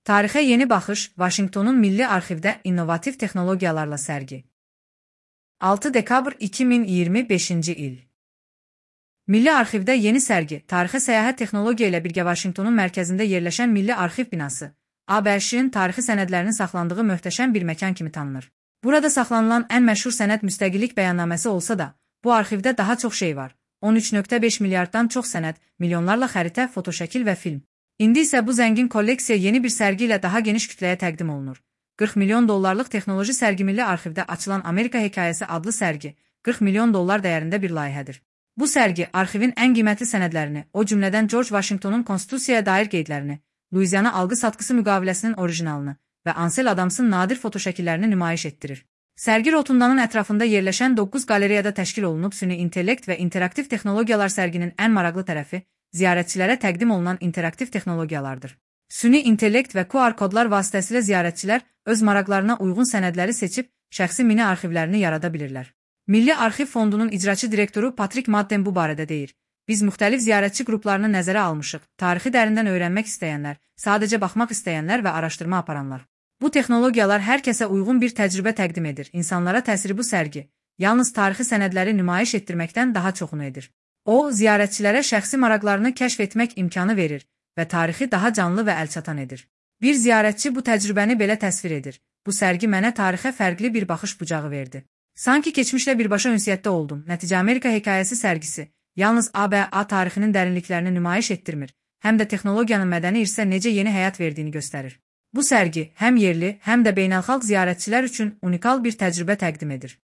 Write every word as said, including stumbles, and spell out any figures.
Tarixə yeni baxış, Vaşinqtonun Milli Arxivdə innovativ texnologiyalarla sərgi. altı dekabr iki min iyirmi beşinci il. Milli Arxivdə yeni sərgi, tarixə səyahət texnologiya ilə birgə Vaşinqtonun mərkəzində yerləşən Milli Arxiv binası, A B Ş-in tarixi sənədlərinin saxlandığı möhtəşəm bir məkan kimi tanınır. Burada saxlanılan ən məşhur sənəd müstəqillik bəyannaməsi olsa da, bu arxivdə daha çox şey var. on üç nöqtə beş milyarddan çox sənəd, milyonlarla xəritə, fotoşəkil və film. İndi isə bu zəngin kolleksiya yeni bir sərgi ilə daha geniş kütləyə təqdim olunur. qırx milyon dollarlıq texnoloji sərgi Milli Arxivdə açılan Amerika hekayəsi adlı sərgi, qırx milyon dollar dəyərində bir layihədir. Bu sərgi, arxivin ən qiymətli sənədlərini, o cümlədən George Washingtonun konstitusiyaya dair qeydlərini, Luiziana alqı-satqısı müqaviləsinin orijinalını və Ansel Adamsın nadir fotoşəkillərini nümayiş etdirir. Sərgi rotundanın ətrafında yerləşən doqquz qalereyada təşkil olunub, süni intellekt və interaktiv texnologiyalar sərginin ən maraqlı tərəfi, ziyarətçilərə təqdim olunan interaktiv texnologiyalardır. Süni intellekt və Q R kodlar vasitəsilə ziyarətçilər öz maraqlarına uyğun sənədləri seçib, şəxsi mini arxivlərini yarada bilirlər. Milli Arxiv Fondunun icraçı direktoru Patrick Madden bu barədə deyir. Biz müxtəlif ziyarətçi qruplarını nəzərə almışıq, tarixi dərindən öyrənmək istəyənlər, sadəcə baxmaq istəyənlər və araşdırma aparanlar. Bu texnologiyalar hər kəsə uyğun bir təcrübə təqdim edir. İnsanlara təsiri bu sərgi, yalnız tarixi sənədləri nümayiş etdirməkdən daha çoxunu edir. O, ziyarətçilərə şəxsi maraqlarını kəşf etmək imkanı verir və tarixi daha canlı və əlçatan edir. Bir ziyarətçi bu təcrübəni belə təsvir edir. Bu sərgi mənə tarixə fərqli bir baxış bucağı verdi. Sanki keçmişlə birbaşa ünsiyyətdə oldum. Nəticə Amerika hekayəsi sərgisi yalnız A B A tarixinin dərinliklərini nümayiş etdirmir, həm də texnologiyanın mədəni irsə necə yeni həyat verdiyini göstərir. Bu sərgi həm yerli, həm də beynəlxalq ziyarətçilər üçün unikal bir təcrübə təqdim edir.